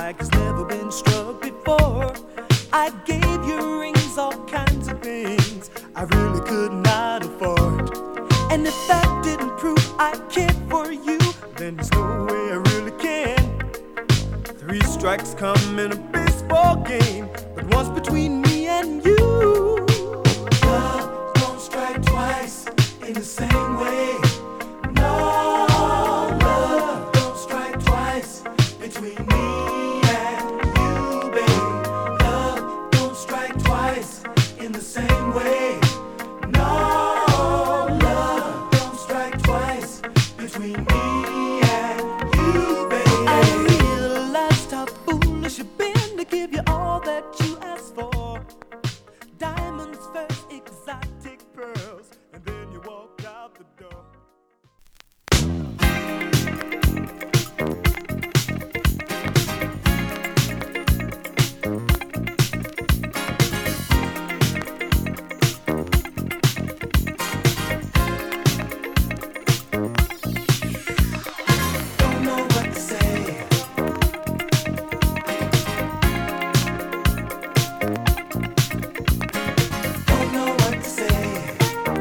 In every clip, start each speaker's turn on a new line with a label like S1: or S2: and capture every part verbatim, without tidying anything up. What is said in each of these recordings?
S1: like has never been struck before. I gave you rings, all kinds of things I really could not afford. And if that didn't prove I cared for you, then there's no way I really can. Three strikes come in a baseball game, but once between me and you. Love don't strike twice in the same way. No, love don't strike twice between me and you, babe. Love don't strike twice in the same way. No, love don't strike twice between me and you, babe. I realized how foolish you've been to give you all that you asked for. Diamonds first, exotic pearls, and then you walk out the door. Don't know what to say. Don't know what to say.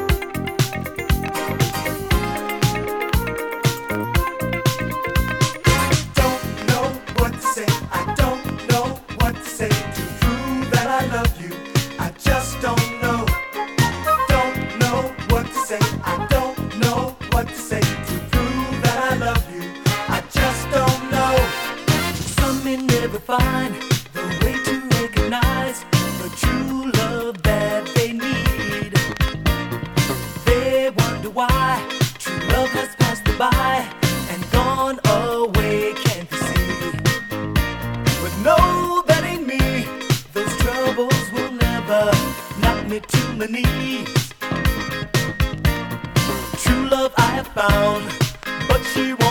S1: Don't know what to say. I don't know what to say to prove that I love you. I just don't know. Don't know what to say. I don't know what to say to prove that I love you. I just don't know. Some may never find the way to recognize the true love that they need. They wonder why true love has passed them by and gone away, can't you see? But no, that ain't me. Those troubles will never knock me to my knees. True love I have found, but she won't